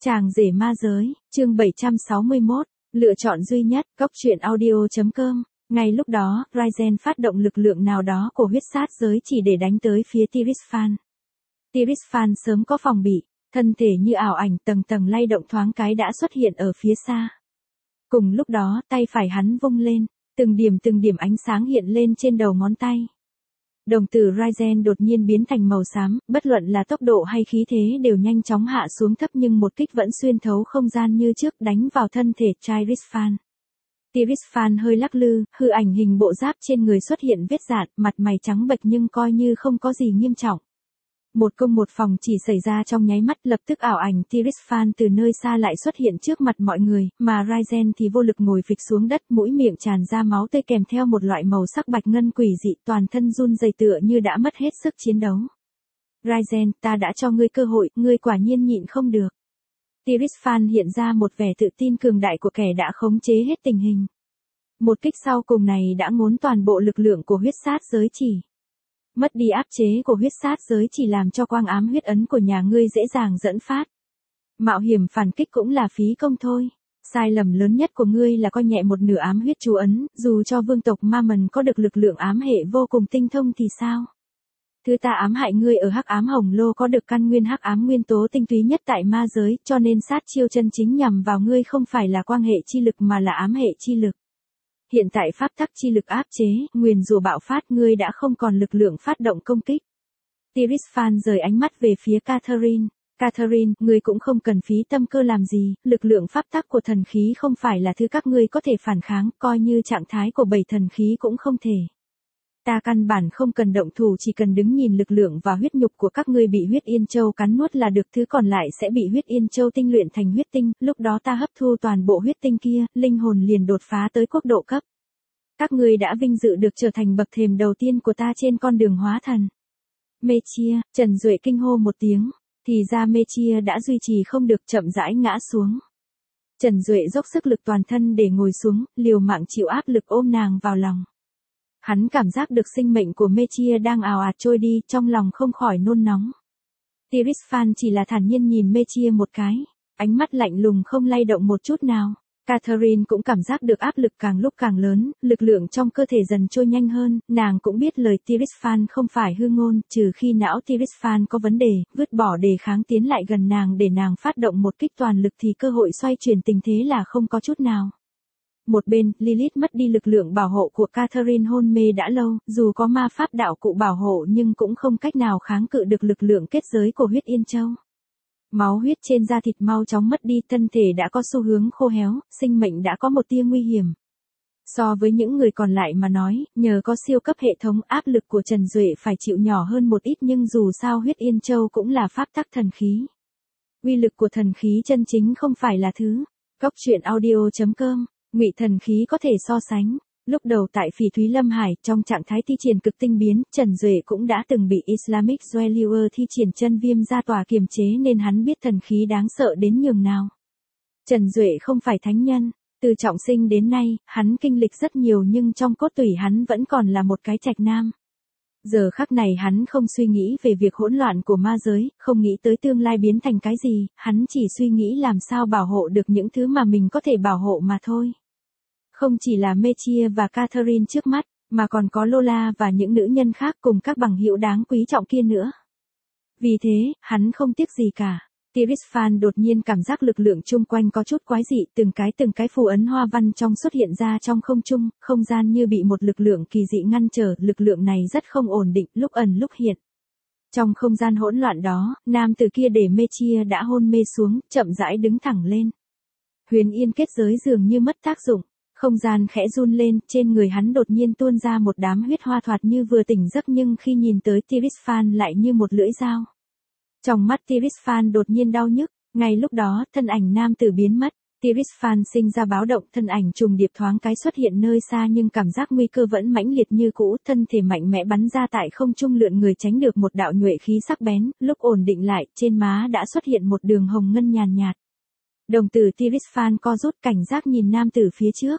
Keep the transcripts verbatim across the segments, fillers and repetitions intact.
Chàng rể ma giới, chương bảy trăm sáu mươi mốt, lựa chọn duy nhất, góc truyện audio.com. Ngay lúc đó, Raizen phát động lực lượng nào đó của huyết sát giới chỉ để đánh tới phía Tirisfan. Tirisfan sớm có phòng bị, thân thể như ảo ảnh tầng tầng lay động thoáng cái đã xuất hiện ở phía xa. Cùng lúc đó, tay phải hắn vung lên, từng điểm từng điểm ánh sáng hiện lên trên đầu ngón tay. Đồng tử Raizen đột nhiên biến thành màu xám, bất luận là tốc độ hay khí thế đều nhanh chóng hạ xuống thấp nhưng một kích vẫn xuyên thấu không gian như trước đánh vào thân thể Tirisfan. Tirisfan hơi lắc lư, hư ảnh hình bộ giáp trên người xuất hiện vết rạn, mặt mày trắng bệch nhưng coi như không có gì nghiêm trọng. Một công một phòng chỉ xảy ra trong nháy mắt, lập tức ảo ảnh Tirisfan từ nơi xa lại xuất hiện trước mặt mọi người, mà Raizen thì vô lực ngồi phịch xuống đất, mũi miệng tràn ra máu tươi kèm theo một loại màu sắc bạch ngân quỷ dị, toàn thân run rẩy tựa như đã mất hết sức chiến đấu. Raizen, ta đã cho ngươi cơ hội, ngươi quả nhiên nhịn không được. Tirisfan hiện ra một vẻ tự tin cường đại của kẻ đã khống chế hết tình hình. Một kích sau cùng này đã ngốn toàn bộ lực lượng của huyết sát giới chỉ. Mất đi áp chế của huyết sát giới chỉ làm cho quang ám huyết ấn của nhà ngươi dễ dàng dẫn phát. Mạo hiểm phản kích cũng là phí công thôi. Sai lầm lớn nhất của ngươi là coi nhẹ một nửa ám huyết chú ấn, dù cho vương tộc ma mần có được lực lượng ám hệ vô cùng tinh thông thì sao? Thứ ta ám hại ngươi ở hắc ám hồng lô có được căn nguyên hắc ám nguyên tố tinh túy nhất tại ma giới, cho nên sát chiêu chân chính nhằm vào ngươi không phải là quang hệ chi lực mà là ám hệ chi lực. Hiện tại pháp tắc chi lực áp chế, nguyền rủa bạo phát, ngươi đã không còn lực lượng phát động công kích. Tirisfan rời ánh mắt về phía Catherine. Catherine, ngươi cũng không cần phí tâm cơ làm gì, lực lượng pháp tắc của thần khí không phải là thứ các ngươi có thể phản kháng, coi như trạng thái của bảy thần khí cũng không thể. Ta căn bản không cần động thủ, chỉ cần đứng nhìn lực lượng và huyết nhục của các ngươi bị huyết yên châu cắn nuốt là được, thứ còn lại sẽ bị huyết yên châu tinh luyện thành huyết tinh, lúc đó ta hấp thu toàn bộ huyết tinh kia, linh hồn liền đột phá tới quốc độ cấp. Các ngươi đã vinh dự được trở thành bậc thềm đầu tiên của ta trên con đường hóa thần. Mechia, Trần Duệ kinh hô một tiếng, thì ra Mechia đã duy trì không được, chậm rãi ngã xuống. Trần Duệ dốc sức lực toàn thân để ngồi xuống, liều mạng chịu áp lực ôm nàng vào lòng. Hắn cảm giác được sinh mệnh của Mechia đang ào ạt trôi đi, trong lòng không khỏi nôn nóng. Tirisfan chỉ là thản nhiên nhìn Mechia một cái, ánh mắt lạnh lùng không lay động một chút nào. Catherine cũng cảm giác được áp lực càng lúc càng lớn, lực lượng trong cơ thể dần trôi nhanh hơn, nàng cũng biết lời Tirisfan không phải hư ngôn, trừ khi não Tirisfan có vấn đề, vứt bỏ đề kháng tiến lại gần nàng để nàng phát động một kích toàn lực thì cơ hội xoay chuyển tình thế là không có chút nào. Một bên, Lilith mất đi lực lượng bảo hộ của Catherine, hôn mê đã lâu, dù có ma pháp đạo cụ bảo hộ nhưng cũng không cách nào kháng cự được lực lượng kết giới của huyết yên châu. Máu huyết trên da thịt mau chóng mất đi, thân thể đã có xu hướng khô héo, sinh mệnh đã có một tia nguy hiểm. So với những người còn lại mà nói, nhờ có siêu cấp hệ thống, áp lực của Trần Duệ phải chịu nhỏ hơn một ít, nhưng dù sao huyết yên châu cũng là pháp tắc thần khí. Uy lực của thần khí chân chính không phải là thứ góc truyện audio.com, ngụy thần khí có thể so sánh. Lúc đầu tại Phỉ Thúy Lâm Hải, trong trạng thái thi triển cực tinh biến, Trần Duệ cũng đã từng bị Islamic Dweller thi triển chân viêm ra tòa kiềm chế nên hắn biết thần khí đáng sợ đến nhường nào. Trần Duệ không phải thánh nhân, từ trọng sinh đến nay, hắn kinh lịch rất nhiều nhưng trong cốt tủy hắn vẫn còn là một cái trạch nam. Giờ khắc này hắn không suy nghĩ về việc hỗn loạn của ma giới, không nghĩ tới tương lai biến thành cái gì, hắn chỉ suy nghĩ làm sao bảo hộ được những thứ mà mình có thể bảo hộ mà thôi. Không chỉ là Mechia và Catherine trước mắt, mà còn có Lola và những nữ nhân khác cùng các bằng hữu đáng quý trọng kia nữa. Vì thế, hắn không tiếc gì cả. Tirisfan đột nhiên cảm giác lực lượng chung quanh có chút quái dị, từng cái từng cái phù ấn hoa văn trong xuất hiện ra trong không trung, không gian như bị một lực lượng kỳ dị ngăn trở, lực lượng này rất không ổn định, lúc ẩn lúc hiện. Trong không gian hỗn loạn đó, nam tử kia để Mechia đã hôn mê xuống, chậm rãi đứng thẳng lên. Huyền yên kết giới dường như mất tác dụng. Không gian khẽ run lên, trên người hắn đột nhiên tuôn ra một đám huyết hoa thoạt như vừa tỉnh giấc nhưng khi nhìn tới Tirisfan lại như một lưỡi dao. Trong mắt Tirisfan đột nhiên đau nhức, ngay lúc đó, thân ảnh nam tử biến mất. Tirisfan sinh ra báo động, thân ảnh trùng điệp thoáng cái xuất hiện nơi xa nhưng cảm giác nguy cơ vẫn mãnh liệt như cũ, thân thể mạnh mẽ bắn ra tại không trung lượn người tránh được một đạo nhuệ khí sắc bén, lúc ổn định lại, trên má đã xuất hiện một đường hồng ngân nhàn nhạt. Đồng tử Tirisfan co rút, cảnh giác nhìn nam tử phía trước.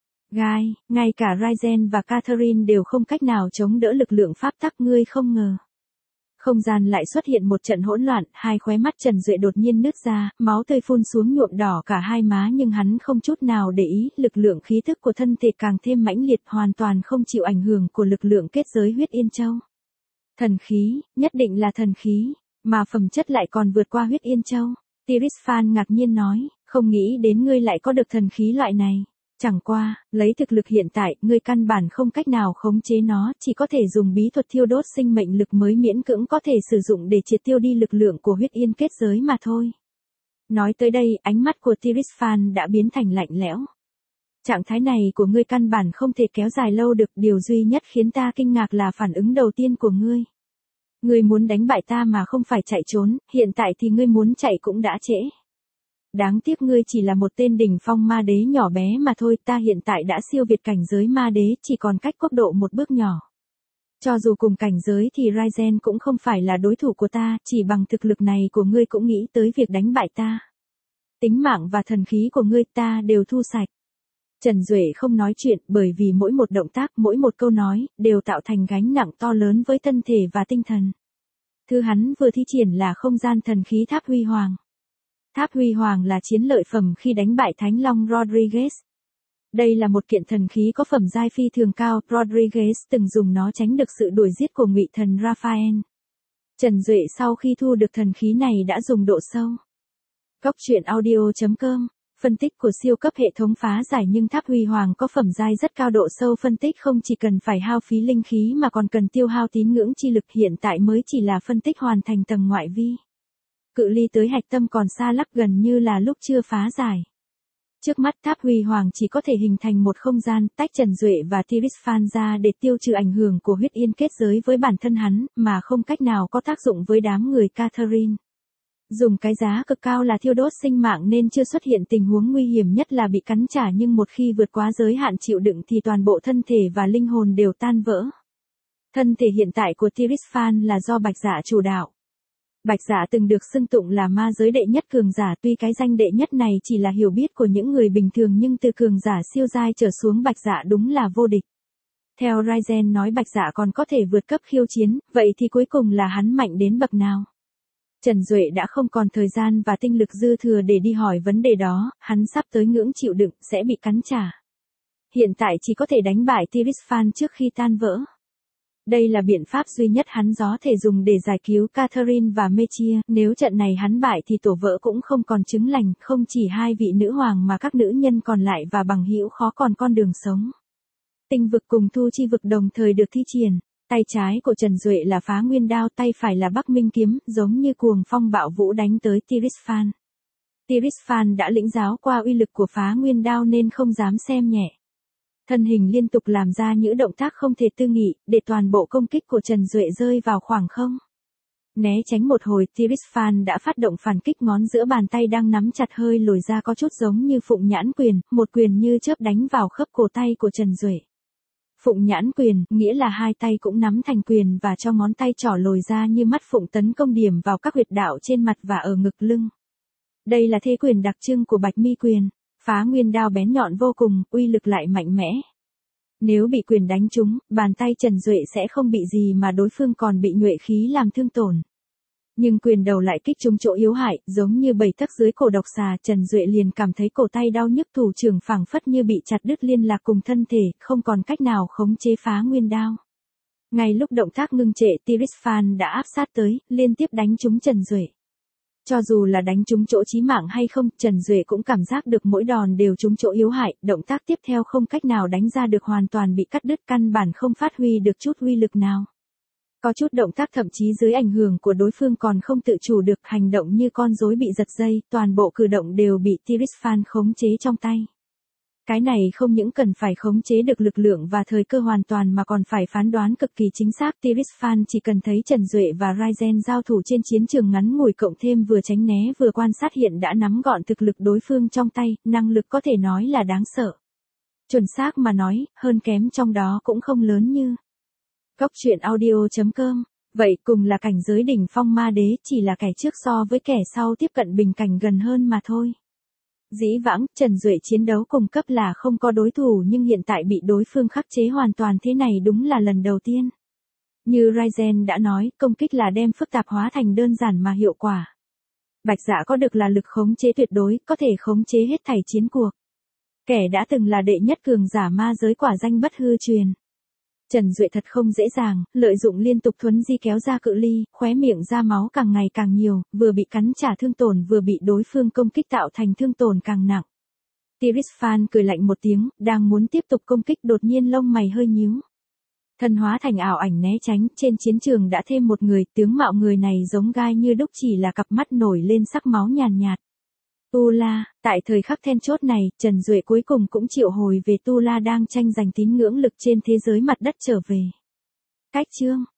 Gai, ngay cả Raizen và Catherine đều không cách nào chống đỡ lực lượng pháp tắc, ngươi không ngờ. Không gian lại xuất hiện một trận hỗn loạn, hai khóe mắt Trần Duệ đột nhiên nứt ra, máu tươi phun xuống nhuộm đỏ cả hai má nhưng hắn không chút nào để ý, lực lượng khí thức của thân thể càng thêm mãnh liệt hoàn toàn không chịu ảnh hưởng của lực lượng kết giới huyết Yên Châu. Thần khí, nhất định là thần khí, mà phẩm chất lại còn vượt qua huyết Yên Châu. Tirisfan ngạc nhiên nói, không nghĩ đến ngươi lại có được thần khí loại này. Chẳng qua, lấy thực lực hiện tại, ngươi căn bản không cách nào khống chế nó, chỉ có thể dùng bí thuật thiêu đốt sinh mệnh lực mới miễn cưỡng có thể sử dụng để triệt tiêu đi lực lượng của huyết yên kết giới mà thôi. Nói tới đây, ánh mắt của Tirisfan đã biến thành lạnh lẽo. Trạng thái này của ngươi căn bản không thể kéo dài lâu được, điều duy nhất khiến ta kinh ngạc là phản ứng đầu tiên của ngươi. Ngươi muốn đánh bại ta mà không phải chạy trốn, hiện tại thì ngươi muốn chạy cũng đã trễ. Đáng tiếc ngươi chỉ là một tên đỉnh phong ma đế nhỏ bé mà thôi, ta hiện tại đã siêu việt cảnh giới ma đế, chỉ còn cách quốc độ một bước nhỏ. Cho dù cùng cảnh giới thì Ryzen cũng không phải là đối thủ của ta, chỉ bằng thực lực này của ngươi cũng nghĩ tới việc đánh bại ta. Tính mạng và thần khí của ngươi ta đều thu sạch. Trần Duệ không nói chuyện bởi vì mỗi một động tác, mỗi một câu nói, đều tạo thành gánh nặng to lớn với thân thể và tinh thần. Thứ hắn vừa thi triển là không gian thần khí Tháp Huy Hoàng. Tháp Huy Hoàng là chiến lợi phẩm khi đánh bại Thánh Long Rodriguez. Đây là một kiện thần khí có phẩm giai phi thường cao, Rodriguez từng dùng nó tránh được sự đuổi giết của ngụy thần Raphael. Trần Duệ sau khi thu được thần khí này đã dùng độ sâu. Góc truyện audio chấm com, phân tích của siêu cấp hệ thống phá giải nhưng Tháp Huy Hoàng có phẩm giai rất cao, độ sâu phân tích không chỉ cần phải hao phí linh khí mà còn cần tiêu hao tín ngưỡng chi lực, hiện tại mới chỉ là phân tích hoàn thành tầng ngoại vi. Cự ly tới hạch tâm còn xa lắc, gần như là lúc chưa phá giải. Trước mắt Tháp Huy Hoàng chỉ có thể hình thành một không gian, tách Trần Duệ và Tirisfan ra để tiêu trừ ảnh hưởng của huyết yên kết giới với bản thân hắn, mà không cách nào có tác dụng với đám người Catherine. Dùng cái giá cực cao là thiêu đốt sinh mạng nên chưa xuất hiện tình huống nguy hiểm nhất là bị cắn trả, nhưng một khi vượt quá giới hạn chịu đựng thì toàn bộ thân thể và linh hồn đều tan vỡ. Thân thể hiện tại của Tirisfan là do Bạch Dạ chủ đạo. Bạch Dạ từng được xưng tụng là ma giới đệ nhất cường giả, tuy cái danh đệ nhất này chỉ là hiểu biết của những người bình thường nhưng từ cường giả siêu giai trở xuống Bạch Dạ đúng là vô địch. Theo Ryzen nói Bạch Dạ còn có thể vượt cấp khiêu chiến, vậy thì cuối cùng là hắn mạnh đến bậc nào? Trần Duệ đã không còn thời gian và tinh lực dư thừa để đi hỏi vấn đề đó, hắn sắp tới ngưỡng chịu đựng, sẽ bị cắn trả. Hiện tại chỉ có thể đánh bại Tirisfan trước khi tan vỡ. Đây là biện pháp duy nhất hắn có thể dùng để giải cứu Catherine và Mechia, nếu trận này hắn bại thì tổ vỡ cũng không còn chứng lành, không chỉ hai vị nữ hoàng mà các nữ nhân còn lại và bằng hữu khó còn con đường sống. Tinh vực cùng thu chi vực đồng thời được thi triển, tay trái của Trần Duệ là Phá Nguyên Đao, tay phải là Bắc Minh Kiếm, giống như cuồng phong bạo vũ đánh tới Tirisfan. Tirisfan đã lĩnh giáo qua uy lực của Phá Nguyên Đao nên không dám xem nhẹ. Thân hình liên tục làm ra những động tác không thể tư nghị, để toàn bộ công kích của Trần Duệ rơi vào khoảng không. Né tránh một hồi, Tirisfan đã phát động phản kích, ngón giữa bàn tay đang nắm chặt hơi lồi ra có chút giống như Phụng Nhãn Quyền, một quyền như chớp đánh vào khớp cổ tay của Trần Duệ. Phụng Nhãn Quyền, nghĩa là hai tay cũng nắm thành quyền và cho ngón tay trỏ lồi ra như mắt phụng tấn công điểm vào các huyệt đạo trên mặt và ở ngực lưng. Đây là thế quyền đặc trưng của Bạch Mi Quyền. Phá Nguyên Đao bén nhọn vô cùng, uy lực lại mạnh mẽ. Nếu bị quyền đánh trúng, bàn tay Trần Duệ sẽ không bị gì mà đối phương còn bị nhuệ khí làm thương tổn. Nhưng quyền đầu lại kích trúng chỗ yếu hại, giống như bầy tắc dưới cổ độc xà, Trần Duệ liền cảm thấy cổ tay đau nhức, thủ trưởng phảng phất như bị chặt đứt liên lạc cùng thân thể, không còn cách nào khống chế Phá Nguyên Đao. Ngay lúc động tác ngưng trệ, Tirisfan đã áp sát tới, liên tiếp đánh trúng Trần Duệ. Cho dù là đánh trúng chỗ chí mạng hay không, Trần Duệ cũng cảm giác được mỗi đòn đều trúng chỗ yếu hại, động tác tiếp theo không cách nào đánh ra được, hoàn toàn bị cắt đứt, căn bản không phát huy được chút uy lực nào. Có chút động tác thậm chí dưới ảnh hưởng của đối phương còn không tự chủ được, hành động như con rối bị giật dây, toàn bộ cử động đều bị Tirisfan khống chế trong tay. Cái này không những cần phải khống chế được lực lượng và thời cơ hoàn toàn mà còn phải phán đoán cực kỳ chính xác. Tirisfan chỉ cần thấy Trần Duệ và Ryzen giao thủ trên chiến trường ngắn ngủi, cộng thêm vừa tránh né vừa quan sát, hiện đã nắm gọn thực lực đối phương trong tay, năng lực có thể nói là đáng sợ. Chuẩn xác mà nói, hơn kém trong đó cũng không lớn như. Góc truyện audio chấm com, vậy cùng là cảnh giới đỉnh phong ma đế, chỉ là kẻ trước so với kẻ sau tiếp cận bình cảnh gần hơn mà thôi. Dĩ vãng, Trần Duệ chiến đấu cùng cấp là không có đối thủ, nhưng hiện tại bị đối phương khắc chế hoàn toàn thế này đúng là lần đầu tiên. Như Ryzen đã nói, công kích là đem phức tạp hóa thành đơn giản mà hiệu quả. Bạch Dạ có được là lực khống chế tuyệt đối, có thể khống chế hết thảy chiến cuộc. Kẻ đã từng là đệ nhất cường giả ma giới quả danh bất hư truyền. Trần Duệ thật không dễ dàng, lợi dụng liên tục thuấn di kéo ra cự ly, khóe miệng ra máu càng ngày càng nhiều, vừa bị cắn trả thương tổn vừa bị đối phương công kích tạo thành thương tổn càng nặng. Tirisfan cười lạnh một tiếng, đang muốn tiếp tục công kích đột nhiên lông mày hơi nhíu. Thân hóa thành ảo ảnh né tránh, trên chiến trường đã thêm một người, tướng mạo người này giống gai như đúc chỉ là cặp mắt nổi lên sắc máu nhàn nhạt. Tu La, tại thời khắc then chốt này, Trần Duệ cuối cùng cũng triệu hồi về Tu La đang tranh giành tín ngưỡng lực trên thế giới mặt đất trở về. Cách chương